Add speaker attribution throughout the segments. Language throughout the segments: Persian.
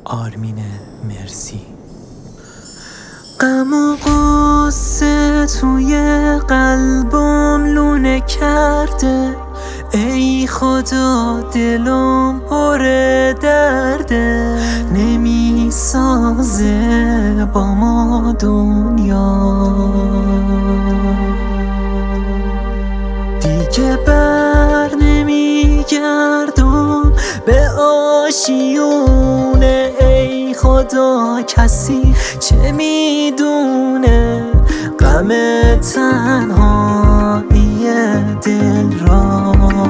Speaker 1: آرمین مرسی. غم و غصه توی قلبم لونه کرده، ای خدا دلم پر درده، نمیسازه با ما دنیا، دیگه بر نمیگردم به آشیونه، ای خدا کسی چه میدونه غم تنهایی دل را.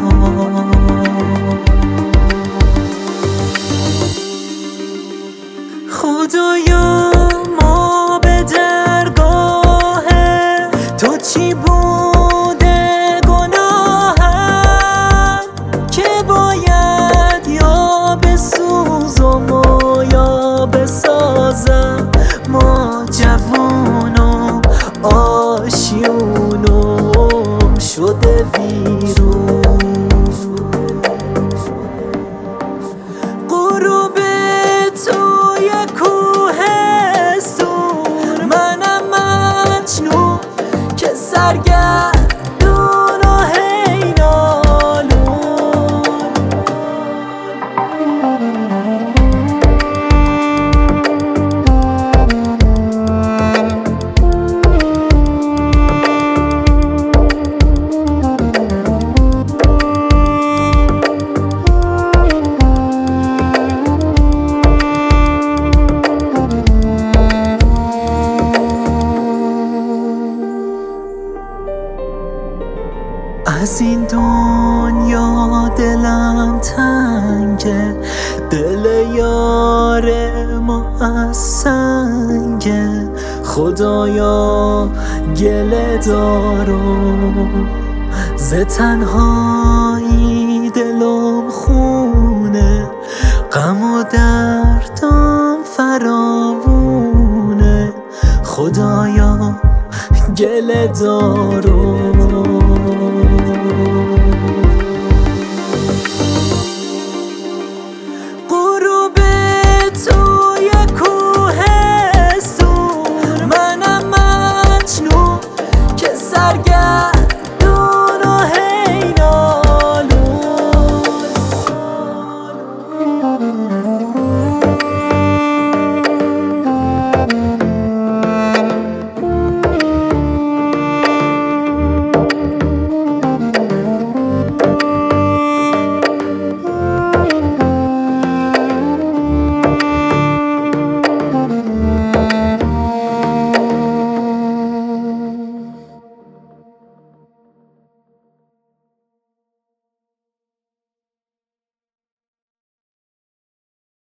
Speaker 1: خدایا ما به درگاه تو چی بوده گناهم که باید یا بسوزم و یا بسازم، ما جوونم آشیونم شده ویرون، غروب توی کوهستون، منم مجنون که سرگردون و هینالون. از این دنیا دلم تنگه، دل یار ما از سنگه، خدایا گله دارم ز تنهایی دلم خونه، غم و دردم فراوونه، خدایا گله دارم